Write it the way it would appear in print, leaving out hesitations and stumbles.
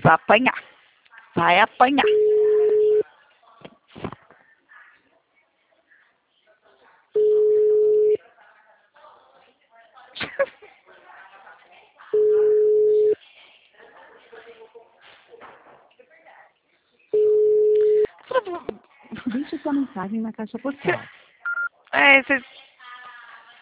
Vai apanhar. Vai apanhar. Deixe sua mensagem na caixa postal. Vocês